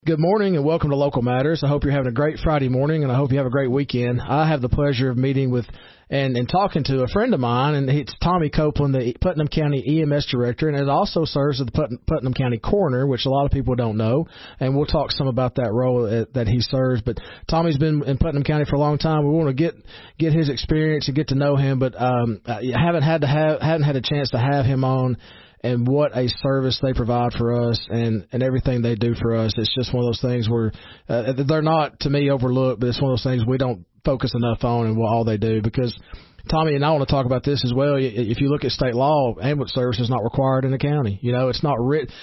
Good morning and welcome to Local Matters. I hope you're having a great Friday morning and I hope you have a great weekend. I have the pleasure of meeting with and talking to a friend of mine, and it's Tommy Copeland, the Putnam County EMS Director, and it also serves as the Putnam County Coroner, which a lot of people don't know, and we'll talk some about that role that he serves. But Tommy's been in Putnam County for a long time. We want to get his experience and get to know him, but haven't had a chance to have him on. And what a service they provide for us and everything they do for us. It's just one of those things where they're not, to me, overlooked, but it's one of those things we don't focus enough on and all they do. Because, Tommy, and I want to talk about this as well, if you look at state law, ambulance service is not required in the county. You know, it's not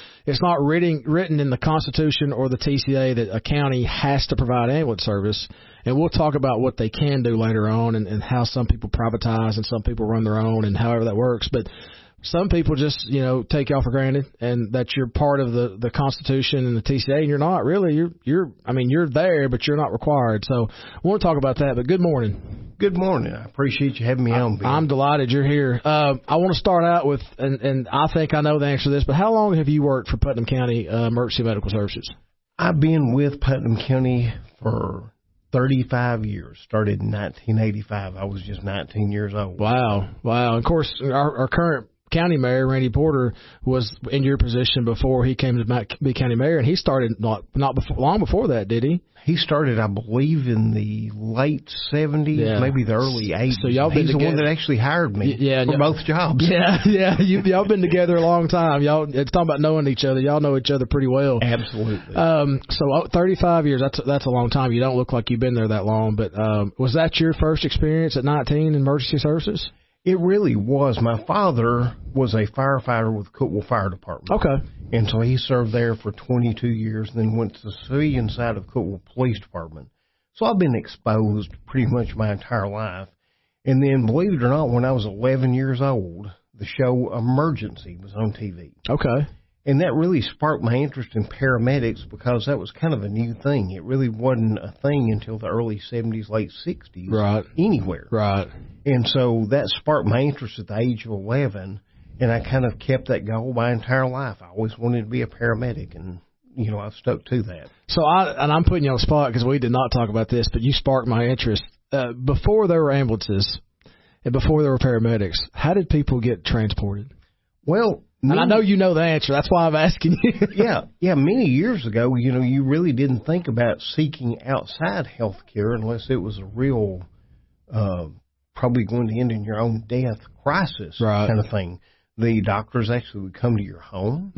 written in the Constitution or the TCA that a county has to provide ambulance service. And we'll talk about what they can do later on and how some people privatize and some people run their own and however that works. But some people just, take y'all for granted and that you're part of the Constitution and the TCA, and you're not really. You're there, but you're not required. So I want to talk about that, but good morning. Good morning. I appreciate you having me on, Bill. I'm delighted you're here. I want to start out with, and I think I know the answer to this, but how long have you worked for Putnam County Emergency Medical Services? I've been with Putnam County for 35 years. Started in 1985. I was just 19 years old. Wow. Of course, our current County Mayor, Randy Porter, was in your position before he came to be County Mayor, and he started not long before that, did he? He started, I believe, in the late 70s, maybe the early 80s. So he's the one that actually hired me for both jobs. Yeah. Y'all been together a long time. It's talking about knowing each other. Y'all know each other pretty well. Absolutely. So 35 years, that's a long time. You don't look like you've been there that long, but was that your first experience at 19 in emergency services? It really was. My father was a firefighter with Cookeville Fire Department. Okay. And so he served there for 22 years, then went to the civilian side of Cookeville Police Department. So I've been exposed pretty much my entire life. And then, believe it or not, when I was 11 years old, the show Emergency was on TV. Okay. And that really sparked my interest in paramedics because that was kind of a new thing. It really wasn't a thing until the early 70s, late 60s, anywhere. Right. And so that sparked my interest at the age of 11, and I kind of kept that goal my entire life. I always wanted to be a paramedic, and, I've stuck to that. So I'm putting you on the spot because we did not talk about this, but you sparked my interest. Before there were ambulances and before there were paramedics, how did people get transported? Well, and I know you know the answer. That's why I'm asking you. Yeah. Many years ago, you really didn't think about seeking outside health care unless it was a real, probably going to end in your own death crisis kind of thing. The doctors actually would come to your home.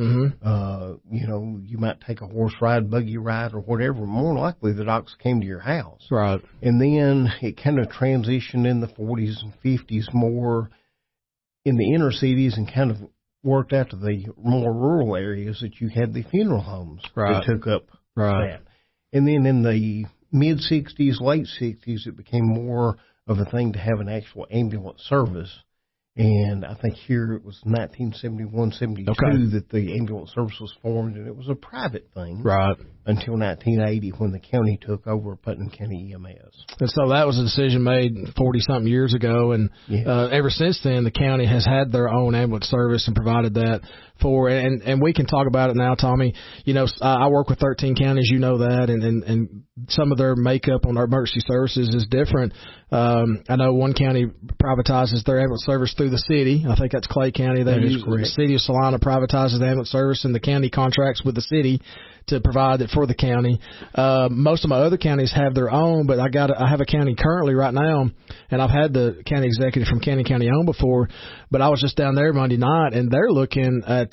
Mm-hmm. You might take a horse ride, buggy ride, or whatever. More likely, the doctors came to your house. Right. And then it kind of transitioned in the 40s and 50s more in the inner cities and kind of worked out to the more rural areas that you had the funeral homes that took up that. And then in the mid-60s, late 60s, it became more of a thing to have an actual ambulance service. And I think here it was 1971, 72 that the ambulance service was formed, and it was a private thing until 1980 when the county took over Putnam County EMS. And so that was a decision made 40-something years ago, and ever since then the county has had their own ambulance service and provided that for, and we can talk about it now, Tommy. I work with 13 counties, you know that, and some of their makeup on our emergency services is different. I know one county privatizes their ambulance service through the city. I think that's Clay County. The city of Salina privatizes the ambulance service, and the county contracts with the city to provide it for the county. Most of my other counties have their own, but I have a county currently right now, and I've had the county executive from Canyon County on before, but I was just down there Monday night, and they're looking at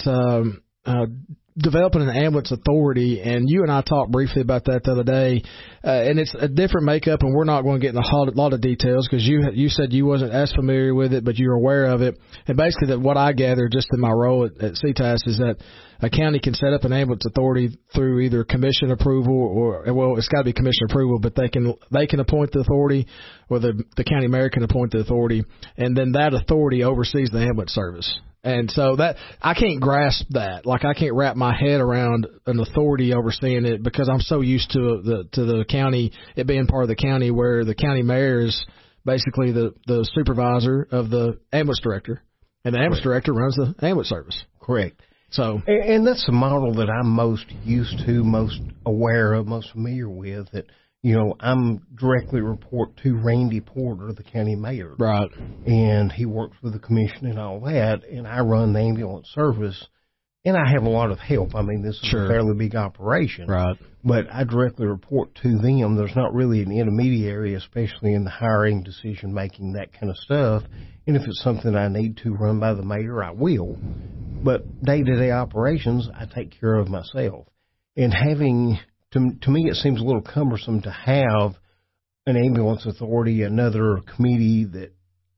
developing an ambulance authority, and you and I talked briefly about that the other day, and it's a different makeup, and we're not going to get in a lot of details because you said you wasn't as familiar with it, but you're aware of it. And basically, what I gather just in my role at CTAS is that a county can set up an ambulance authority through either commission approval it's got to be commission approval, but they can appoint the authority, or the county mayor can appoint the authority, and then that authority oversees the ambulance service. And so that I can't grasp that. Like, I can't wrap my head around an authority overseeing it because I'm so used to the county, it being part of the county, where the county mayor is basically the supervisor of the ambulance director, and the ambulance director runs the ambulance service. Correct. So, and that's the model that I'm most used to, most aware of, most familiar with. That I'm directly report to Randy Porter, the county mayor, right? And he works for the commission and all that. And I run the ambulance service, and I have a lot of help. I mean, this is a fairly big operation, right? But I directly report to them. There's not really an intermediary, especially in the hiring, decision making, that kind of stuff. And if it's something I need to run by the mayor, I will. But day-to-day operations, I take care of myself. And having, to me, it seems a little cumbersome to have an ambulance authority, another committee that,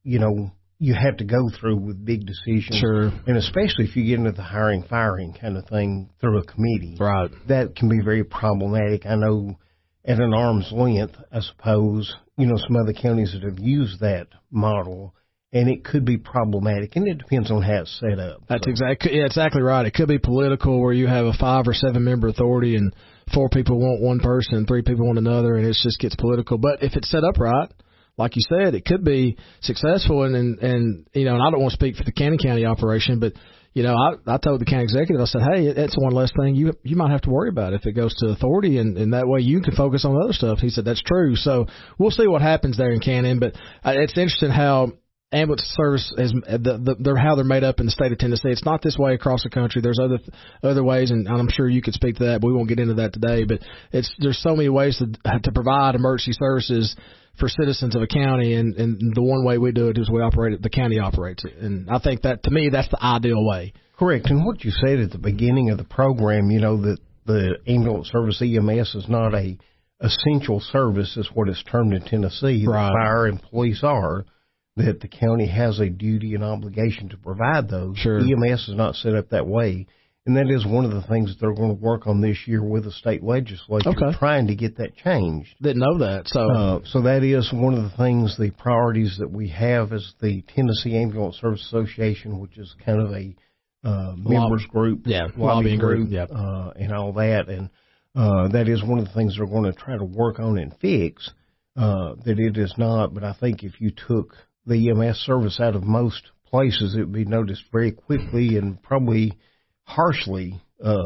you have to go through with big decisions. Sure. And especially if you get into the hiring, firing kind of thing through a committee. Right. That can be very problematic. I know at an arm's length, I suppose, some other counties that have used that model, and it could be problematic, and it depends on how it's set up. That's exactly right. It could be political, where you have a 5 or 7 member authority, and 4 people want one person, and 3 people want another, and it just gets political. But if it's set up right, like you said, it could be successful. And and I don't want to speak for the county operation, but I told the county executive, I said, hey, it's one less thing you might have to worry about if it goes to authority, and that way you can focus on other stuff. He said, that's true. So we'll see what happens there in Cannon, but it's interesting how ambulance service is how they're made up in the state of Tennessee. It's not this way across the country. There's other ways, and I'm sure you could speak to that, but we won't get into that today. But there's so many ways to provide emergency services for citizens of a county, and the one way we do it is the county operates it. And I think that, to me, that's the ideal way. Correct. And what you said at the beginning of the program, that the ambulance service, EMS, is not a essential service, is what it's termed in Tennessee. Right. The fire and police are, that the county has a duty and obligation to provide those. Sure. EMS is not set up that way. And that is one of the things that they're going to work on this year with the state legislature, trying to get that changed. Didn't know that. So that is one of the things, the priorities that we have as the Tennessee Ambulance Service Association, which is kind of a members group, lobbying group, and all that. And that is one of the things they're going to try to work on and fix, that it is not. But I think if you took the EMS service out of most places, it would be noticed very quickly and probably harshly,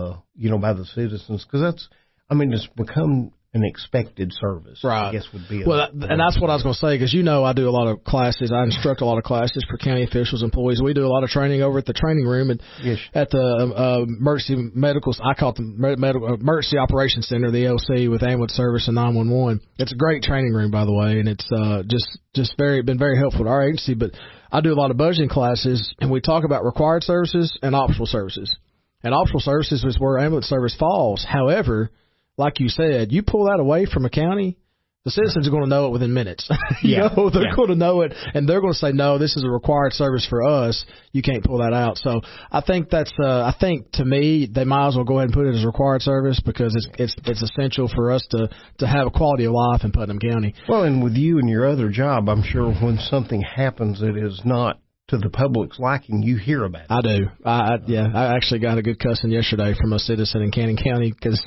by the citizens, because it's become an expected service. Right. I guess would be. And that's what I was going to say, because I do a lot of classes. I instruct a lot of classes for county officials, employees. We do a lot of training over at the training room at the emergency medicals. I call it the Emergency Operations Center, the EOC, with ambulance service and 911. It's a great training room, by the way, and it's been very helpful to our agency. But I do a lot of budgeting classes, and we talk about required services and optional services. And optional services is where ambulance service falls. However, like you said, you pull that away from a county, the citizens are going to know it within minutes. They're going to know it, and they're going to say, no, this is a required service for us. You can't pull that out. So I think I think to me, they might as well go ahead and put it as a required service, because it's essential for us to have a quality of life in Putnam County. Well, and with you and your other job, I'm sure when something happens that is not to the public's liking, you hear about it. I do. I actually got a good cussing yesterday from a citizen in Cannon County, because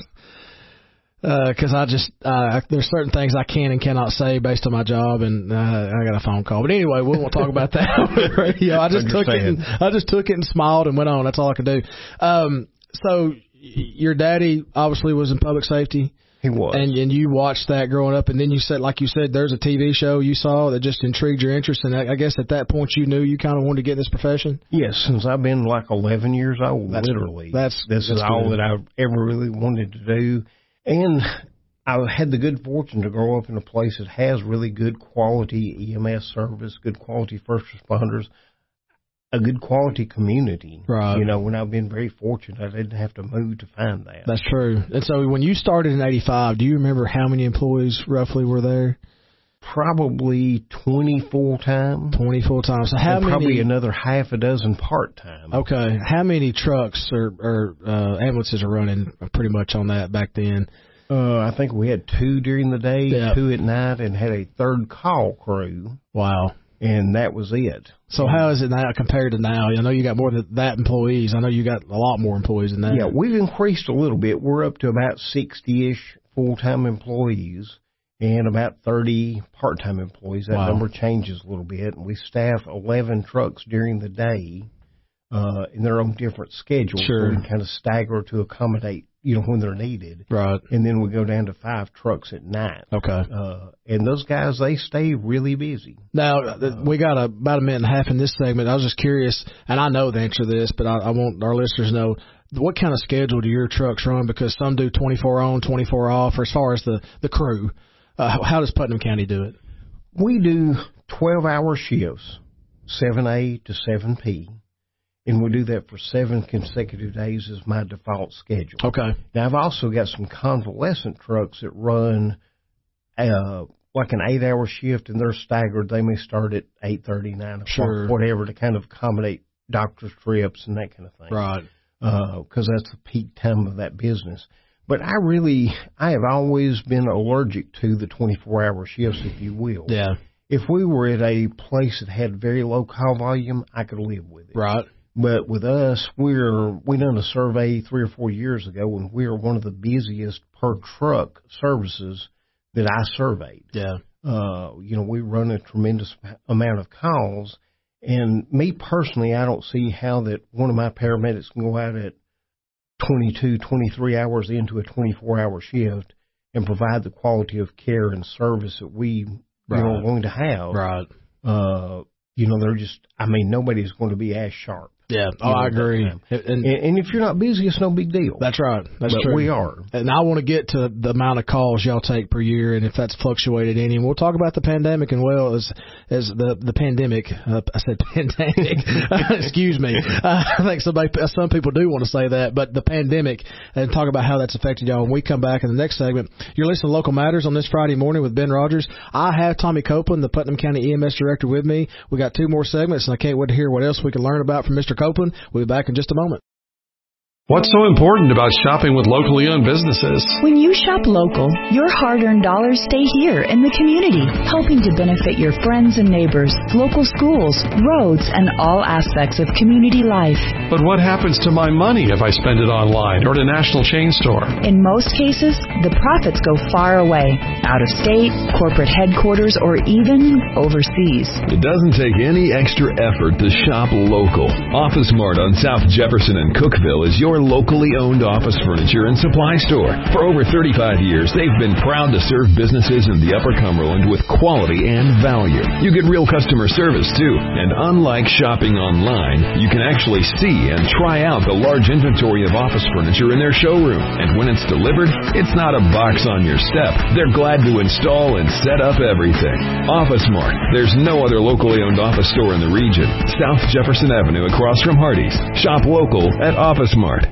there's certain things I can and cannot say based on my job, and I got a phone call. But anyway, we won't talk about that on the radio. I just took it and smiled and went on. That's all I could do. So your daddy obviously was in public safety. He was. And you watched that growing up, and then you said, like you said, there's a TV show you saw that just intrigued your interest, and I guess at that point you knew you kind of wanted to get in this profession? Yes, since I've been like 11 years old, literally. This is all that I've ever really wanted to do. And I had the good fortune to grow up in a place that has really good quality EMS service, good quality first responders, a good quality community. Right. When I've been very fortunate, I didn't have to move to find that. That's true. And so when you started in 85, do you remember how many employees roughly were there? Probably 20 full-time. 20 full-time. So how many? Probably another half a dozen part-time. Okay. How many trucks or ambulances are running pretty much on that back then? I think we had 2 during the day, 2 at night, and had a third call crew. Wow. And that was it. So how is it now compared to now? I know you got more than that employees. I know you got a lot more employees than that. Yeah, we've increased a little bit. We're up to about 60-ish full-time employees and about 30 part-time employees. That number changes a little bit. We staff 11 trucks during the day and they're on different schedules. Sure. So we can kind of stagger to accommodate, when they're needed. Right. And then we go down to 5 trucks at night. Okay. And those guys, they stay really busy. Now, we got about a minute and a half in this segment. I was just curious, and I know the answer to this, but I want our listeners to know, what kind of schedule do your trucks run? Because some do 24 on, 24 off, or as far as the crew. How does Putnam County do it? We do 12-hour shifts, 7A to 7P. And we do that for 7 consecutive days as my default schedule. Okay. Now, I've also got some convalescent trucks that run like an 8-hour shift, and they're staggered. They may start at 8:30, 9 o'clock, sure, whatever, to kind of accommodate doctor's trips and that kind of thing. Right. Because that's the peak time of that business. But I have always been allergic to the 24-hour shifts, if you will. Yeah. If we were at a place that had very low call volume, I could live with it. Right. But with us, we done a survey 3 or 4 years ago, and we are one of the busiest per truck services that I surveyed. Yeah. We run a tremendous amount of calls, and me personally, I don't see how that one of my paramedics can go out at 22, 23 hours into a 24-hour shift and provide the quality of care and service that we are going to have. Right. They're just, nobody's going to be as sharp. Yeah, I agree. And if you're not busy, it's no big deal. That's right. That's but true. We are. And I want to get to the amount of calls y'all take per year and if that's fluctuated any. And we'll talk about the pandemic and as the pandemic. I said pandemic. Excuse me. I think some people do want to say that, but the pandemic, and talk about how that's affected y'all. When we come back in the next segment, you're listening to Local Matters on this Friday morning with Ben Rogers. I have Tommy Copeland, the Putnam County EMS Director, with me. We got 2 more segments, and I can't wait to hear what else we can learn about from Mr. Copeland. We'll be back in just a moment. What's so important about shopping with locally owned businesses? When you shop local, your hard-earned dollars stay here in the community, helping to benefit your friends and neighbors, local schools, roads, and all aspects of community life. But what happens to my money if I spend it online or at a national chain store? In most cases, the profits go far away, out of state, corporate headquarters, or even overseas. It doesn't take any extra effort to shop local. Office Mart on South Jefferson and Cookeville is your locally owned office furniture and supply store. For over 35 years, they've been proud to serve businesses in the Upper Cumberland with quality and value. You get real customer service, too. And unlike shopping online, you can actually see and try out the large inventory of office furniture in their showroom. And when it's delivered, it's not a box on your step. They're glad to install and set up everything. Office Mart. There's no other locally owned office store in the region. South Jefferson Avenue across from Hardee's. Shop local at Office Mart.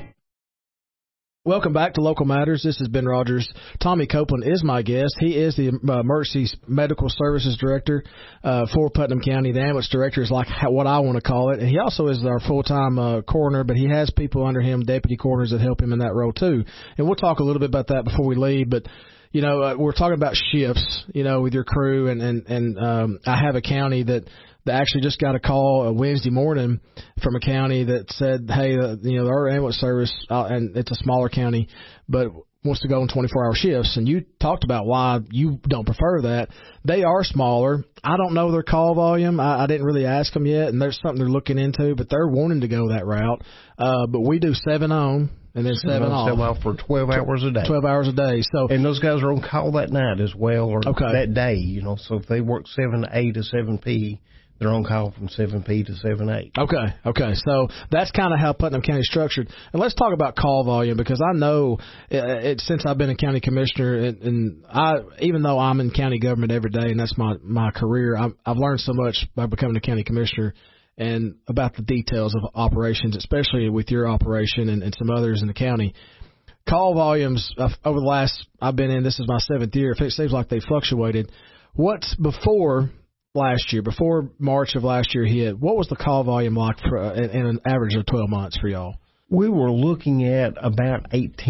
Welcome back to Local Matters. This is Ben Rogers. Tommy Copeland is my guest. He is the Emergency Medical Services Director for Putnam County. The ambulance director is like what I want to call it. And he also is our full-time coroner, but he has people under him, deputy coroners, that help him in that role too. And we'll talk a little bit about that before we leave. But we're talking about shifts, with your crew, and I have a county that actually just got a call Wednesday morning from a county that said, hey, our ambulance service, and it's a smaller county, but wants to go in 24-hour shifts. And you talked about why you don't prefer that. They are smaller. I don't know their call volume. I didn't really ask them yet, and there's something they're looking into, but they're wanting to go that route. But we do 7 on. And then 7 off. 7 off for 12 hours a day. 12 hours a day. So, and those guys are on call that night as well, or that day, So if they work 7A to 7P, they're on call from 7P to 7A. Okay. So that's kind of how Putnam County is structured. And let's talk about call volume, because I know since I've been a county commissioner, and even though I'm in county government every day, and that's my career, I've learned so much by becoming a county commissioner and about the details of operations, especially with your operation and some others in the county. Call volumes over the last, I've been in, this is my 7th year, it seems like they fluctuated. What's before last year, before March of last year hit, what was the call volume like in an average of 12 months for y'all? We were looking at about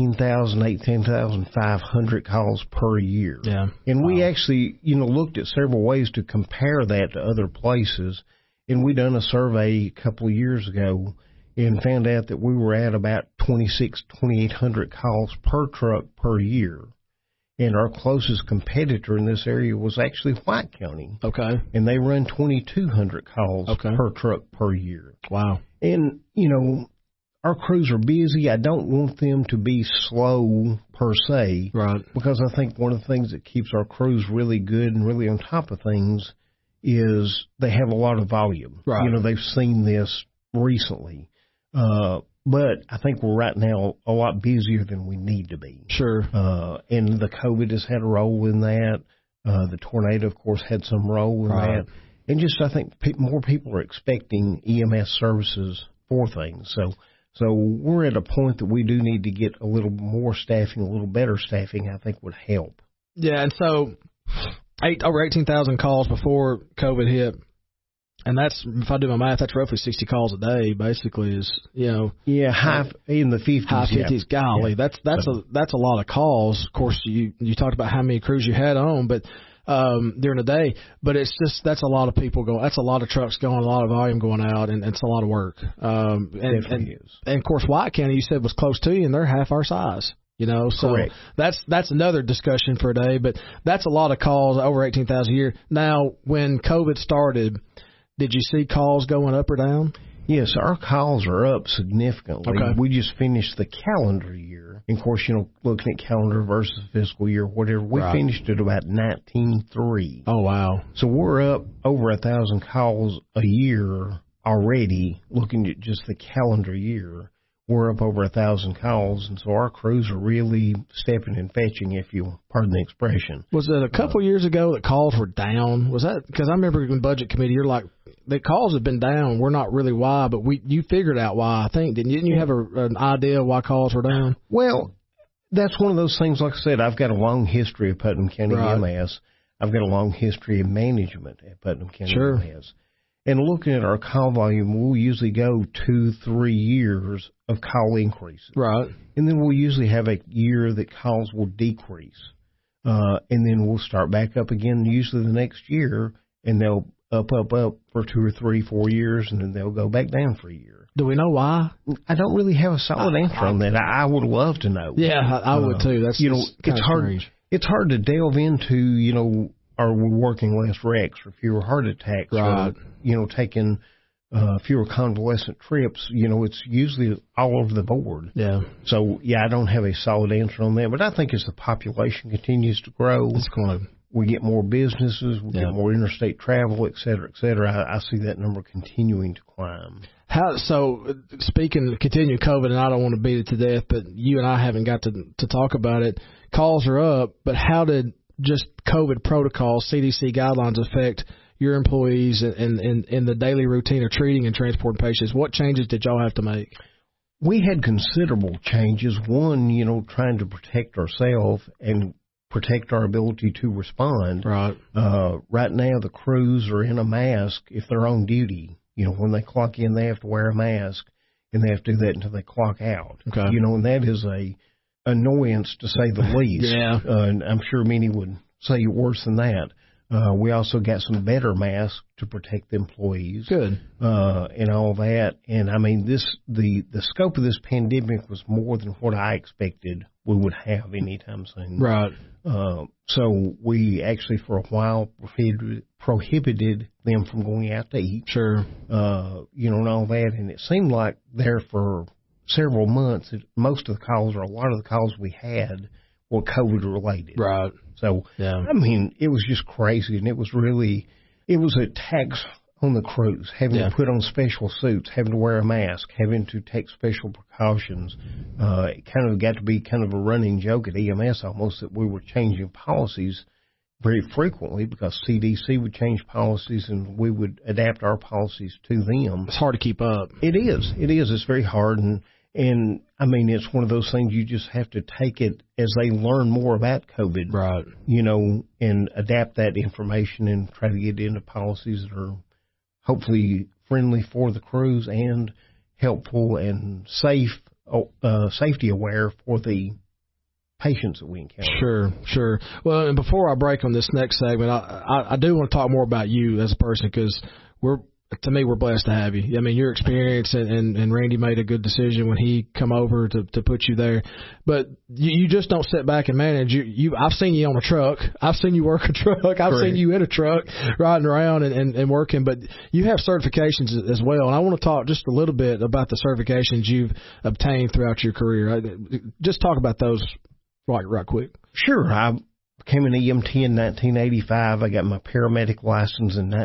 18,500 calls per year. Yeah. And we actually, looked at several ways to compare that to other places. And we done a survey a couple of years ago and found out that we were at about 2,800 calls per truck per year. And our closest competitor in this area was actually White County. Okay. And they run 2,200 calls per truck per year. Wow. And, you know, our crews are busy. I don't want them to be slow per se. Right. Because I think one of the things that keeps our crews really good and really on top of things is they have a lot of volume. Right. You know, they've seen this recently. But I think we're right now a lot busier than we need to be. Sure. And the COVID has had a role in that. The tornado, of course, had some role in that. And just I think more people are expecting EMS services for things. So we're at a point that we do need to get a little more staffing, a little better staffing, I think would help. Yeah, and so over 18,000 calls before COVID hit. And that's, if I do my math, that's roughly 60 calls a day, basically, is, you know. Yeah, high in the 50s. High 50s. Yeah. Golly, that's a lot of calls. Of course, you talked about how many crews you had on, but during the day. But it's just, that's a lot of people going, that's a lot of trucks going, a lot of volume going out, and it's a lot of work. And of course, White County, you said, was close to you, and they're half our size. You know, so correct. That's another discussion for a day, but that's a lot of calls, over 18,000 a year. Now, when COVID started, did you see calls going up or down? Yes, our calls are up significantly. Okay. We just finished the calendar year. And of course, you know, looking at calendar versus fiscal year, whatever, we finished at about 19.3. Oh, wow. So we're up over 1,000 calls a year already, looking at just the calendar year. We're up over 1,000 calls, and so our crews are really stepping and fetching, if you'll pardon the expression. Was it a couple years ago that calls were down? Was that because I remember in budget committee, you're like, the calls have been down. We're not really why, but you figured out why. I think didn't you have an idea why calls were down? Well, that's one of those things. Like I said, I've got a long history of Putnam County EMS. I've got a long history of management at Putnam County EMS. And looking at our call volume, we'll usually go 2-3 years of call increases. Right. And then we'll usually have a year that calls will decrease. And then we'll start back up again, usually the next year, and they'll up for 2 or 3, 4 years, and then they'll go back down for a year. Do we know why? I don't really have a solid answer on that. I would love to know. Yeah, I would too. That's, you know, it's hard. Strange. It's hard to delve into, you know, are we working less wrecks or fewer heart attacks? Right. Or, you know, taking fewer convalescent trips. You know, it's usually all over the board. Yeah. So, yeah, I don't have a solid answer on that. But I think as the population continues to grow, it's going to, we get more businesses, we get more interstate travel, et cetera, et cetera. I see that number continuing to climb. So, speaking of continuing COVID, and I don't want to beat it to death, but you and I haven't got to talk about it. Calls are up, but how did just COVID protocols, CDC guidelines affect your employees in the daily routine of treating and transporting patients? What changes did y'all have to make? We had considerable changes. One, you know, trying to protect ourselves and protect our ability to respond. Right. Right now, the crews are in a mask if they're on duty. You know, when they clock in, they have to wear a mask, and they have to do that until they clock out. Okay. You know, and that is a annoyance, to say the least. Yeah. And I'm sure many would say worse than that. We also got some better masks to protect the employees. Good. And all that. And I mean, the scope of this pandemic was more than what I expected we would have anytime soon. Right. So we actually for a while prohibited them from going out to eat. Sure. You know, and all that. And it seemed like there for several months, most of the calls, or a lot of the calls we had, were COVID related. Right. So, I mean, it was just crazy, and it was a tax on the crews, having to put on special suits, having to wear a mask, having to take special precautions. It kind of got to be kind of a running joke at EMS almost that we were changing policies very frequently because CDC would change policies and we would adapt our policies to them. It's hard to keep up. It is. It's very hard, and I mean, it's one of those things you just have to take it as they learn more about COVID. Right. You know, and adapt that information and try to get into policies that are hopefully friendly for the crews and helpful and safety aware for the patients that we encounter. Sure. Well, and before I break on this next segment, I do want to talk more about you as a person because to me, we're blessed to have you. I mean, your experience and Randy made a good decision when he come over to put you there. But you just don't sit back and manage. I've seen you on a truck. I've seen you work a truck. I've seen you in a truck riding around and working. But you have certifications as well. And I want to talk just a little bit about the certifications you've obtained throughout your career. Just talk about those right quick. Sure. I became an EMT in 1985. I got my paramedic license in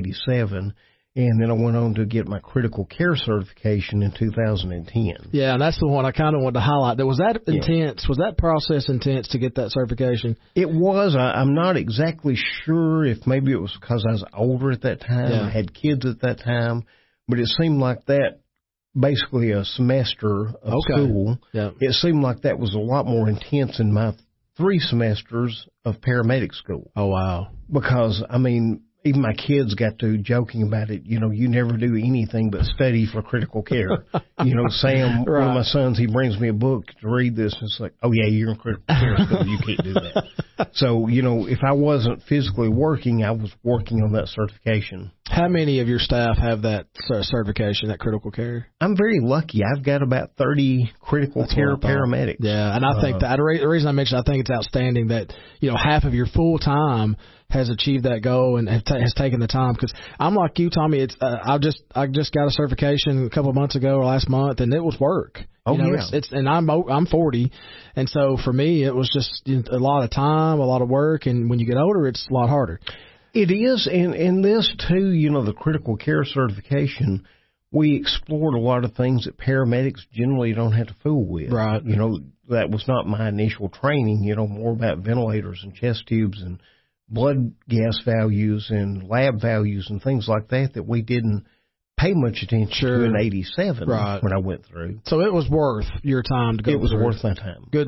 1987. And then I went on to get my critical care certification in 2010. Yeah, and that's the one I kind of wanted to highlight. Was that intense? Was that process intense to get that certification? It was. I'm not exactly sure if maybe it was because I was older at that time, I had kids at that time, but it seemed like that, basically a semester of school, it seemed like that was a lot more intense than my 3 semesters of paramedic school. Oh, wow. Because, I mean, even my kids got to joking about it. You know, you never do anything but study for critical care. You know, Sam, one of my sons, he brings me a book to read this. And it's like, oh, yeah, you're in critical care school. You can't do that. So, you know, if I wasn't physically working, I was working on that certification. How many of your staff have that certification, that critical care? I'm very lucky. I've got about 30 critical care paramedics. Yeah, and I think that the reason I mentioned, I think it's outstanding that, you know, half of your full time has achieved that goal and has taken the time. Because I'm like you, Tommy. It's I just got a certification a couple of months ago or last month, and it was work. Oh, you know, yeah. It's and I'm 40, and so for me it was just a lot of time, a lot of work, and when you get older, it's a lot harder. It is, and this too, you know, the critical care certification, we explored a lot of things that paramedics generally don't have to fool with. Right. You know, that was not my initial training, you know, more about ventilators and chest tubes and blood gas values and lab values and things like that we didn't pay much attention to in 87 when I went through. So it was worth your time to go through. It was worth my time. Good.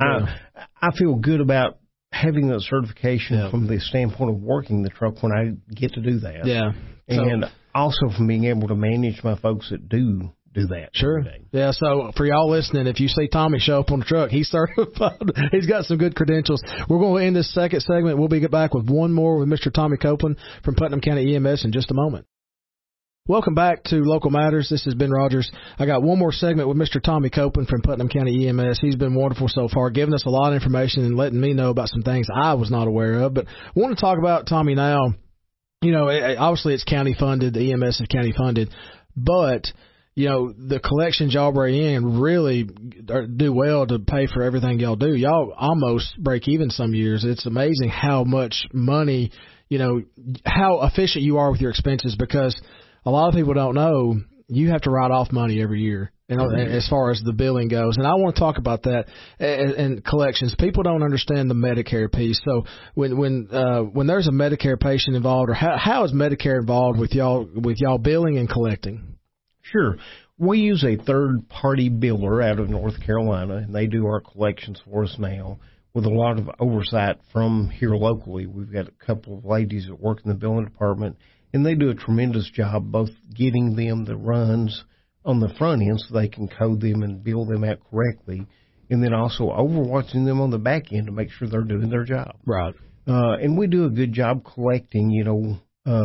I feel good about having that certification from the standpoint of working the truck when I get to do that. Yeah. And also from being able to manage my folks that do that. Sure. Yeah, so for y'all listening, if you see Tommy show up on the truck, he's certified. He's got some good credentials. We're going to end this second segment. We'll be back with one more with Mr. Tommy Copeland from Putnam County EMS in just a moment. Welcome back to Local Matters. This is Ben Rogers. I got one more segment with Mr. Tommy Copeland from Putnam County EMS. He's been wonderful so far, giving us a lot of information and letting me know about some things I was not aware of. But I want to talk about, Tommy, now, you know, obviously it's county funded. The EMS is county funded. But, you know, the collections y'all bring in really do well to pay for everything y'all do. Y'all almost break even some years. It's amazing how much money, you know, how efficient you are with your expenses, because a lot of people don't know you have to write off money every year, you know, as far as the billing goes. And I want to talk about that and collections. People don't understand the Medicare piece. So when there's a Medicare patient involved, or how is Medicare involved with y'all billing and collecting? Sure. We use a third-party biller out of North Carolina, and they do our collections for us now with a lot of oversight from here locally. We've got a couple of ladies that work in the billing department, and they do a tremendous job both getting them the runs on the front end so they can code them and bill them out correctly, and then also overwatching them on the back end to make sure they're doing their job. Right. And we do a good job collecting, you know,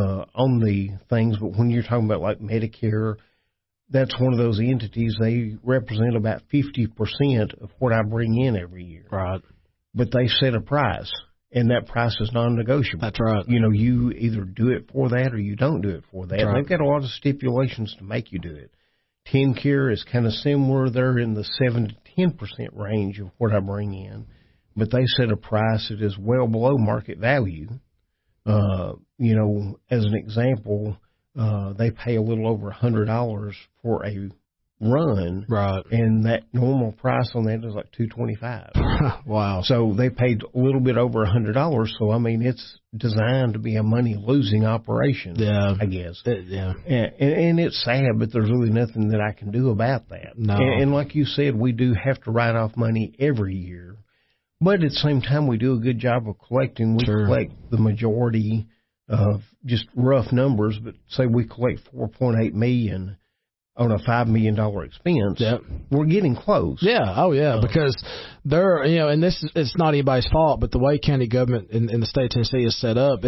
on the things. But when you're talking about like Medicare, that's one of those entities. They represent about 50% of what I bring in every year. Right. But they set a price, and that price is non-negotiable. That's right. You know, you either do it for that or you don't do it for that. Right. They've got a lot of stipulations to make you do it. TennCare is kind of similar. They're in the 7 to 10% range of what I bring in, but they set a price that is well below market value. You know, as an example, they pay a little over $100 for a run, right? And that normal price on that is like $225. Wow! So they paid a little bit over $100. So I mean, it's designed to be a money-losing operation. Yeah, I guess. Yeah, and it's sad, but there's really nothing that I can do about that. No. And like you said, we do have to write off money every year, but at the same time, we do a good job of collecting. We collect the majority of just rough numbers, but say we collect $4.8 million on a $5 million expense. Yep. We're getting close. Yeah. Oh, yeah. Because they're, you know, and it's not anybody's fault, but the way county government in the state of Tennessee is set up, it's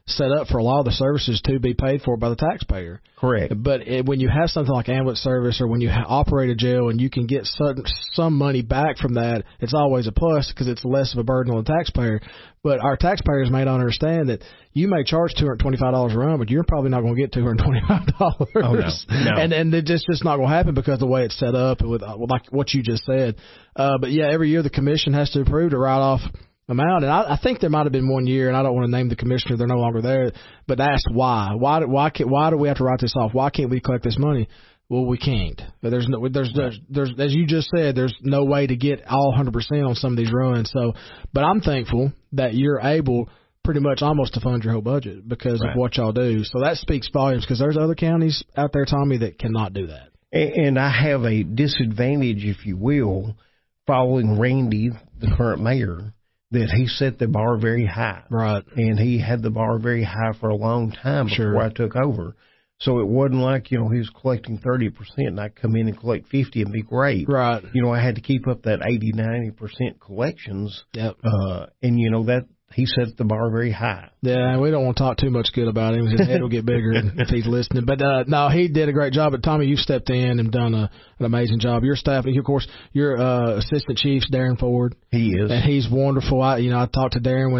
set up for a lot of the services to be paid for by the taxpayer. Correct. But when you have something like ambulance service, or when you operate a jail and you can get some money back from that, it's always a plus because it's less of a burden on the taxpayer. But our taxpayers may not understand that you may charge $225 a run, but you're probably not going to get $225. Oh, no. And it's just not going to happen because of the way it's set up, with like what you just said. But yeah, every year the commission has to approve to write off amount, and I think there might have been one year, and I don't want to name the commissioner; they're no longer there. But asked why do we have to write this off? Why can't we collect this money? Well, we can't. There's as you just said, there's no way to get all 100% on some of these runs. So, but I'm thankful that you're able pretty much almost to fund your whole budget because of what y'all do. So that speaks volumes, because there's other counties out there, Tommy, that cannot do that. And I have a disadvantage, if you will, following Randy, the current mayor, that he set the bar very high. Right. And he had the bar very high for a long time before I took over. So it wasn't like, he was collecting 30% and I'd come in and collect 50 and be great. Right. I had to keep up that 80-90% collections. Yep. And that he set the bar very high. Yeah, we don't want to talk too much good about him. His head will get bigger if he's listening. But no, he did a great job. But Tommy, you've stepped in and done an amazing job. Your staff, of course, your assistant chief's Darren Ford. He is, and he's wonderful. I talked to Darren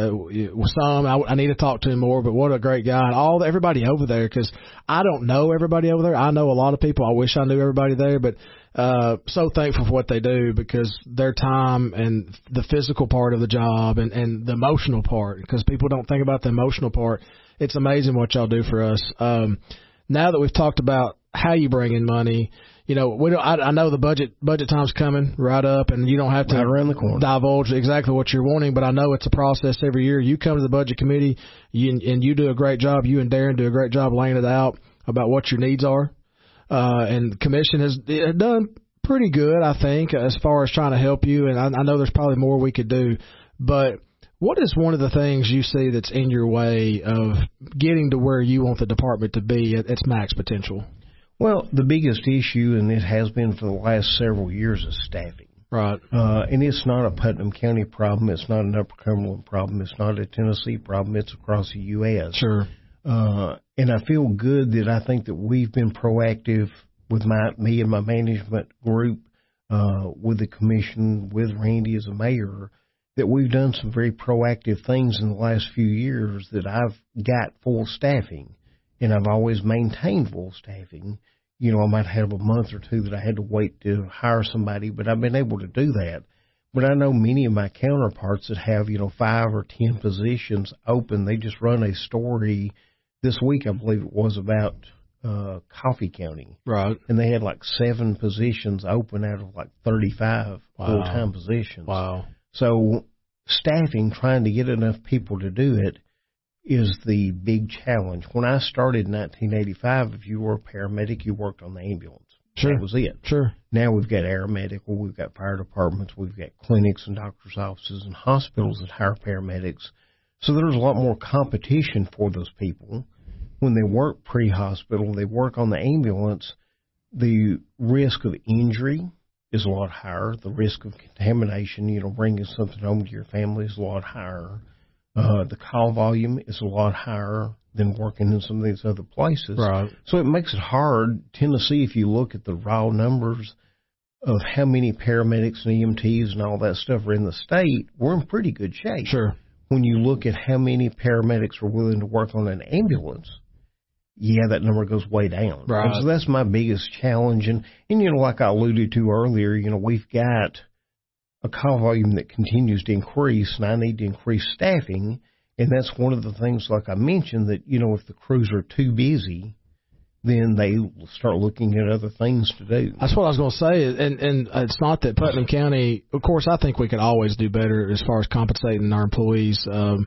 I need to talk to him more. But what a great guy! And everybody over there, because I don't know everybody over there. I know a lot of people. I wish I knew everybody there, but. So thankful for what they do, because their time and the physical part of the job and the emotional part, because people don't think about the emotional part. It's amazing what y'all do for us. Now that we've talked about how you bring in money, I know the budget time's coming right up, and you don't have to around the corner divulge exactly what you're wanting, but I know it's a process every year. You come to the budget committee, and you do a great job. You and Darren do a great job laying it out about what your needs are. And the commission has done pretty good, I think, as far as trying to help you. And I know there's probably more we could do. But what is one of the things you see that's in your way of getting to where you want the department to be at its max potential? Well, the biggest issue, and it has been for the last several years, is staffing. Right. And it's not a Putnam County problem. It's not an Upper Cumberland problem. It's not a Tennessee problem. It's across the U.S. Sure. And I feel good that I think that we've been proactive with me and my management group, with the commission, with Randy as a mayor, that we've done some very proactive things in the last few years that I've got full staffing, and I've always maintained full staffing. I might have a month or two that I had to wait to hire somebody, but I've been able to do that. But I know many of my counterparts that have, 5 or 10 positions open. They just run a story this week, I believe it was, about Coffee County. Right. And they had 7 positions open out of 35 full-time positions. Wow. So staffing, trying to get enough people to do it, is the big challenge. When I started in 1985, if you were a paramedic, you worked on the ambulance. Sure. That was it. Sure. Now we've got aeromedical, we've got fire departments, we've got clinics and doctors' offices and hospitals that hire paramedics. So there's a lot more competition for those people. When they work pre-hospital, they work on the ambulance, the risk of injury is a lot higher. The risk of contamination, bringing something home to your family is a lot higher. The call volume is a lot higher than working in some of these other places. Right. So it makes it hard. Tennessee, if you look at the raw numbers of how many paramedics and EMTs and all that stuff are in the state, we're in pretty good shape. Sure. When you look at how many paramedics are willing to work on an ambulance, that number goes way down. Right. And so that's my biggest challenge. And like I alluded to earlier, we've got a call volume that continues to increase, and I need to increase staffing. And that's one of the things, like I mentioned, that, if the crews are too busy, then they will start looking at other things to do. That's what I was going to say. And it's not that Putnam County, of course, I think we could always do better as far as compensating our employees.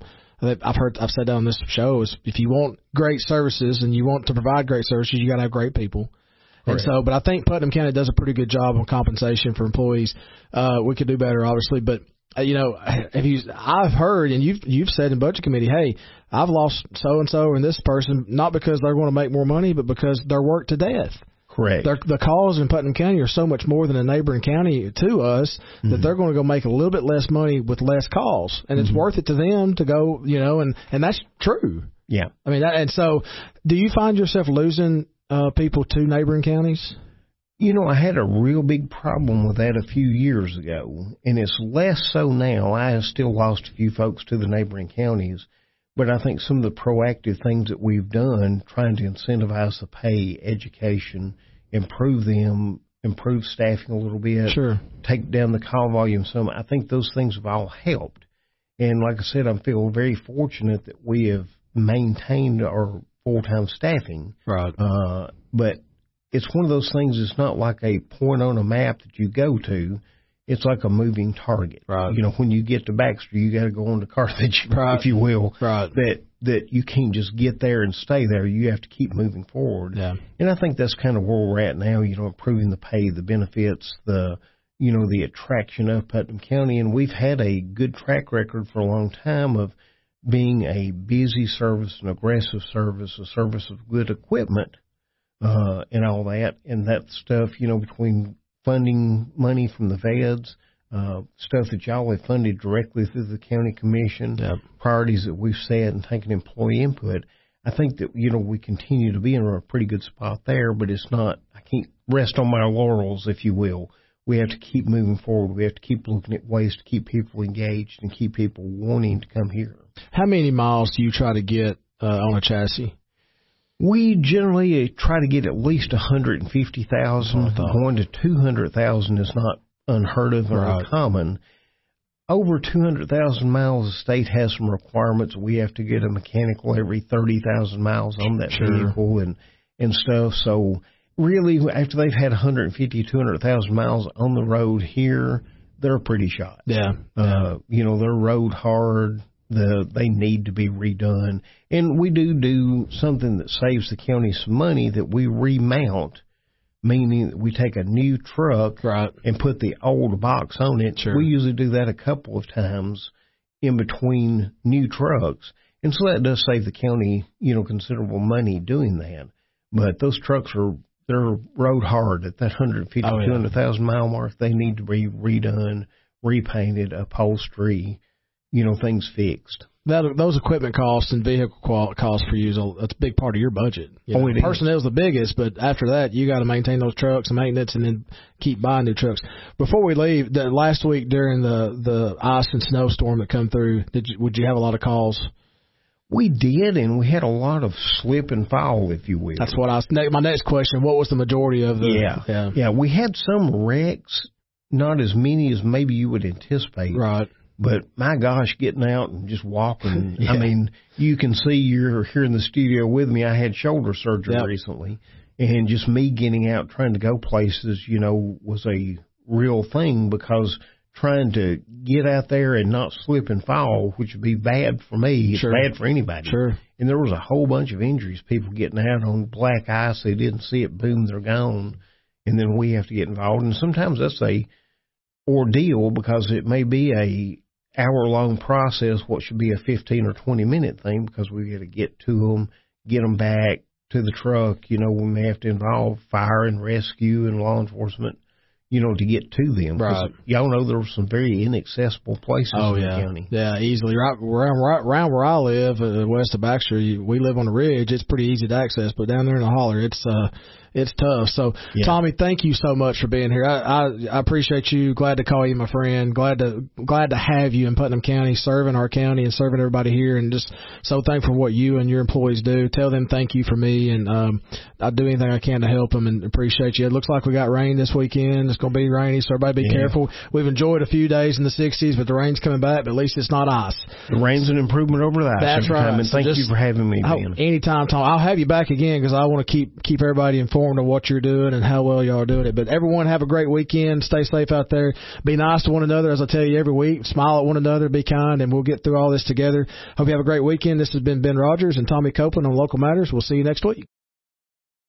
I've said that on this show, is if you want great services and you want to provide great services, you got to have great people. And so, but I think Putnam County does a pretty good job on compensation for employees. We could do better, obviously, but I've heard, and you've said in budget committee, hey, I've lost so and so and this person, not because they're going to make more money, but because they're worked to death. Correct. The calls in Putnam County are so much more than a neighboring county to us that they're going to go make a little bit less money with less calls, and it's worth it to them to go, and that's true. Yeah. I mean, and so do you find yourself losing people to neighboring counties? I had a real big problem with that a few years ago, and it's less so now. I have still lost a few folks to the neighboring counties, but I think some of the proactive things that we've done, trying to incentivize the pay, education, improve staffing a little bit, take down the call volume some, I think those things have all helped. And like I said, I feel very fortunate that we have maintained our full-time staffing. Right. But it's one of those things, it's not like a point on a map that you go to. It's like a moving target. Right. When you get to Baxter, you got to go on to Carthage, if you will. Right. That you can't just get there and stay there. You have to keep moving forward. Yeah. And I think that's kind of where we're at now, improving the pay, the benefits, the attraction of Putnam County. And we've had a good track record for a long time of being a busy service, an aggressive service, a service of good equipment, and all that. And that stuff, between funding money from the feds, stuff that y'all have funded directly through the county commission, priorities that we've set and taken employee input, I think that, we continue to be in a pretty good spot there, but it's not, I can't rest on my laurels, if you will. We have to keep moving forward. We have to keep looking at ways to keep people engaged and keep people wanting to come here. How many miles do you try to get on a chassis? We generally try to get at least 150,000. Going to 200,000 is not unheard of or uncommon. Over 200,000 miles, the state has some requirements. We have to get a mechanical every 30,000 miles on that vehicle and stuff. So really, after they've had 150, 200,000 miles on the road here, they're pretty shot. Yeah. They're road hard. They need to be redone. And we do something that saves the county some money, that we remount, meaning that we take a new truck and put the old box on it. Sure. We usually do that a couple of times in between new trucks. And so that does save the county, considerable money doing that. But those trucks they're road hard at that 150, 200,000 mile mark. They need to be redone, repainted, upholstery, things fixed. Those equipment costs and vehicle costs for you, that's a big part of your budget. Personnel's the biggest, but after that, you got to maintain those trucks and maintenance and then keep buying new trucks. Before we leave, last week during the ice and snowstorm that come through, would you have a lot of calls? We did, and we had a lot of slip and fall, if you will. That's what my next question, what was the majority of the... Yeah, we had some wrecks, not as many as maybe you would anticipate. Right. But my gosh, getting out and just walking, I mean, you can see you're here in the studio with me. I had shoulder surgery recently, and just me getting out, trying to go places, was a real thing, because trying to get out there and not slip and fall, which would be bad for me, it's bad for anybody. Sure. And there was a whole bunch of injuries, people getting out on black ice, they didn't see it, boom, they're gone, and then we have to get involved. And sometimes that's a ordeal, because it may be a hour-long process, what should be a 15 or 20-minute thing, because we got to get to them, get them back to the truck. We may have to involve fire and rescue and law enforcement, to get to them. Right. Y'all know there were some very inaccessible places in the county. Yeah, easily. Right around where I live, west of Baxter, we live on a ridge. It's pretty easy to access, but down there in the holler, it's tough. So, Tommy, thank you so much for being here. I appreciate you. Glad to call you my friend. Glad to have you in Putnam County, serving our county and serving everybody here, and just so thankful for what you and your employees do. Tell them thank you for me, and I'll do anything I can to help them, and appreciate you. It looks like we got rain this weekend. It's going to be rainy, so everybody be careful. We've enjoyed a few days in the 60s, but the rain's coming back, but at least it's not ice. The rain's an improvement over the ice. That's right. And thank you for having me, Ben. Anytime, Tom. I'll have you back again, because I want to keep everybody informed of what you're doing and how well y'all are doing it. But everyone have a great weekend. Stay safe out there. Be nice to one another, as I tell you every week. Smile at one another. Be kind, and we'll get through all this together. Hope you have a great weekend. This has been Ben Rogers and Tommy Copeland on Local Matters. We'll see you next week.